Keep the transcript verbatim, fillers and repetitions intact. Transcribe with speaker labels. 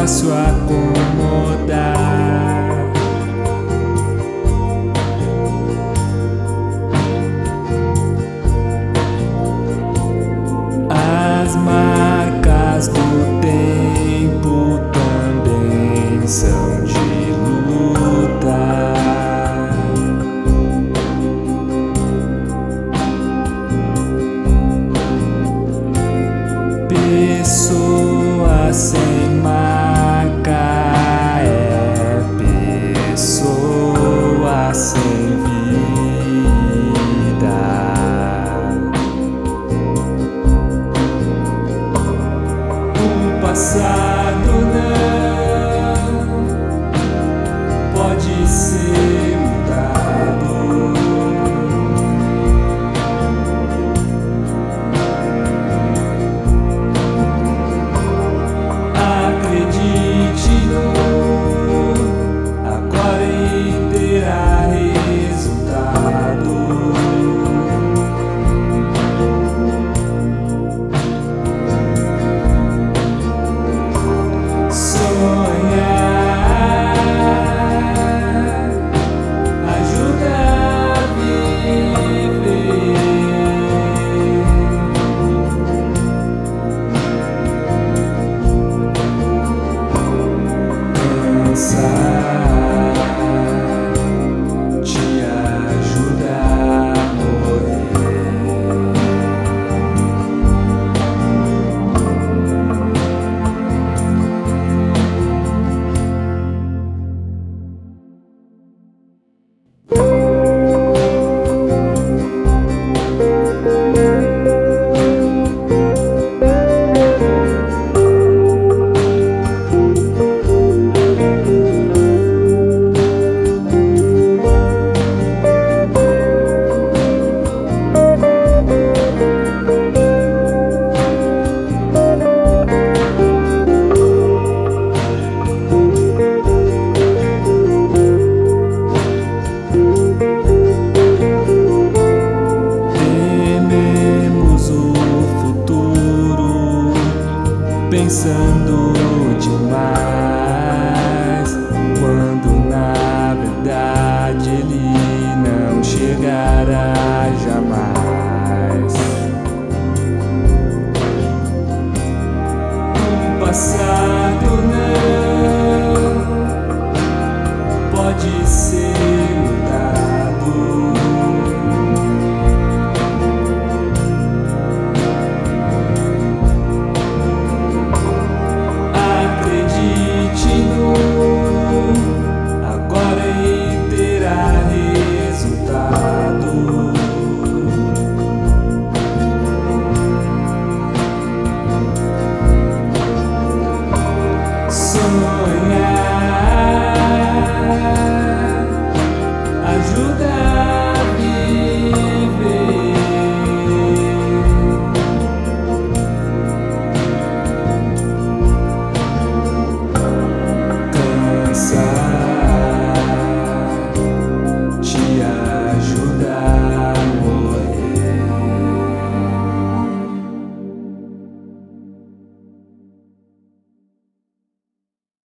Speaker 1: fácil acomodar. As marcas do tempo também são de luta. Pessoa sem marca é pessoa sem vida. O passado não pode ser mudado. Acredite no agora e terá resultado. Sonhar ajuda a viver. Cansar te ajuda a morrer. Pensando demais, quando na verdade ele não chegará jamais. O passado não pode ser mudado. Agora e terá resultado. Sonhar ajuda